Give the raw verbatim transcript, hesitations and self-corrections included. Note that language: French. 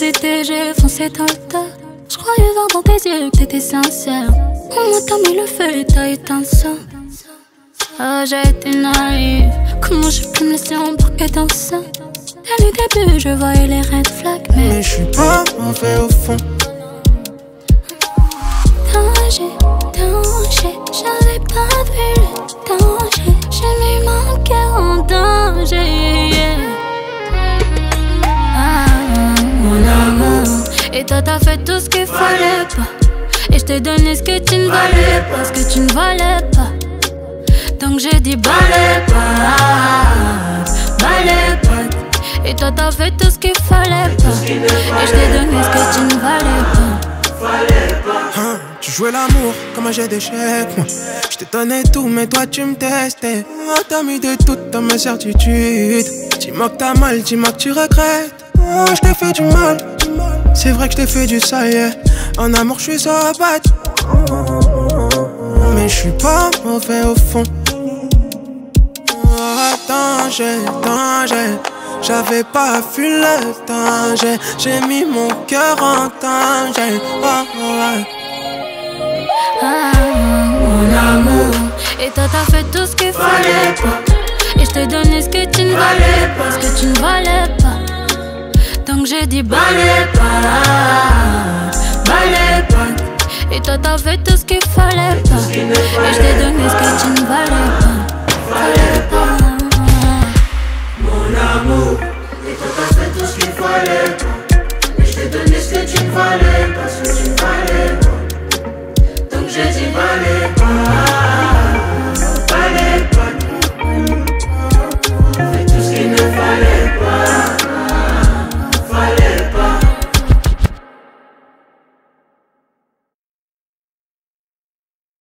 hésité, j'ai foncé dans le tas. J'croyais voir dans tes yeux que t'étais sincère. On m'a t'as mis le feu et t'as éteint ça. Ah, j'ai été naïve. Comment j'ai pu me laisser embarquer dans ça? Dès le début, je voyais les red flags, mais, mais j'suis pas mauvais au fond. Danger, danger, j'avais pas vu le danger. J'ai mis mon cœur en danger, yeah. Ah, mon amour. Et toi t'as fait tout ce qu'il fallait pas. Et je t'ai donné ce que tu ne valais pas, ce que tu ne valais pas. Donc j'ai dit balai pas, balai pas. Et toi t'as fait tout ce qu'il fallait pas. Et je t'ai donné ce que tu ne valais pas. Hein, tu jouais l'amour comme un jeu d'échecs, moi je te donnais tout mais toi tu me testais. Oh, t'as mis de tout dans mes certitudes. Dis-moi que t'as mal, dis-moi que tu regrettes. Oh, je t'ai fait du mal. C'est vrai que je t'ai fait du sale, yeah. En amour je suis sur bête. Mais je suis pas mauvais au fond. Oh, danger, danger. J'avais pas vu le danger. J'ai mis mon cœur en danger. Oh, oh, ah, mon amour. Et toi t'as fait tout ce qu'il fallait pas. Et je t'ai donné ce que tu ne valais pas, ce que tu ne valais pas. Donc j'ai dit balai pas, balai pas. Et toi t'as fait tout ce qu'il fallait pas. Et je t'ai donné ce que tu ne valais pas, valais pas. Mon amour, et toi t'as fait tout ce qu'il fallait pas.